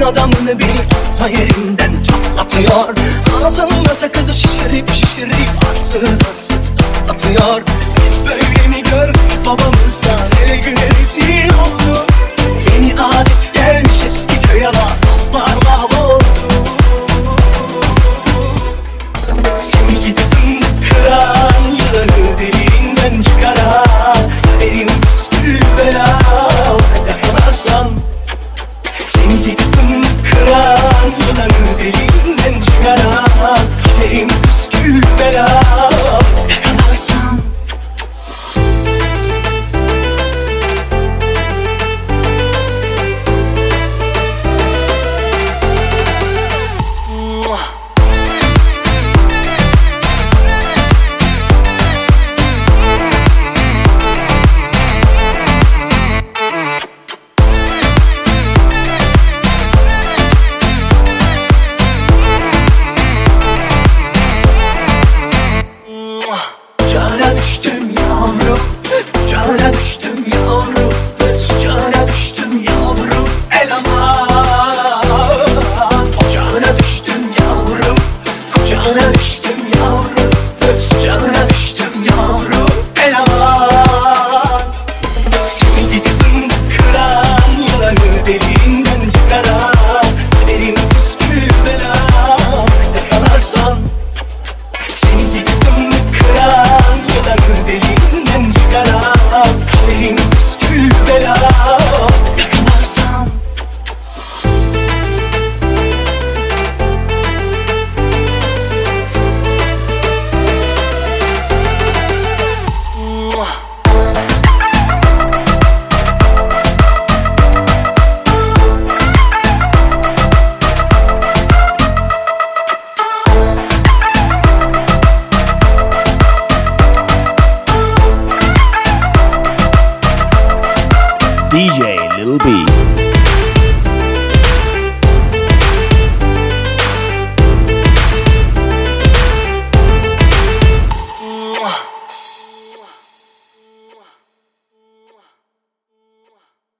adamını beni orta yerinden çatlatıyor. Ağzımda sakızı şişirip arsız arsız patlatıyor. Biz böyle mi gördük babamızdan, ele güne rezil oldu. Yeni adet gelmiş eski köye bak, dostlar mahvoldu. Seni gidip kıran, yılanı deliğinden çıkaran, benim püskül bela yakalarsan. Seni gidip kıran, yılanı deliğinden çıkaran, benim püskül bela yakalarsan. Kucağına düştüm yavrum, kucağına düştüm yavrum, sıcağına düştüm yavrum, el aman. Kucağına düştüm yavrum, kucağına düştüm yavrum, sıcağına düştüm yavrum, el aman. Seni gidip kıran, yılanı deliğinden çıkaran, benim püskül bela yakalarsan. Seni gidip kıran, yılanı deliğinden çıkaran, benim püskül bela yakalarsam. DJ Lil B.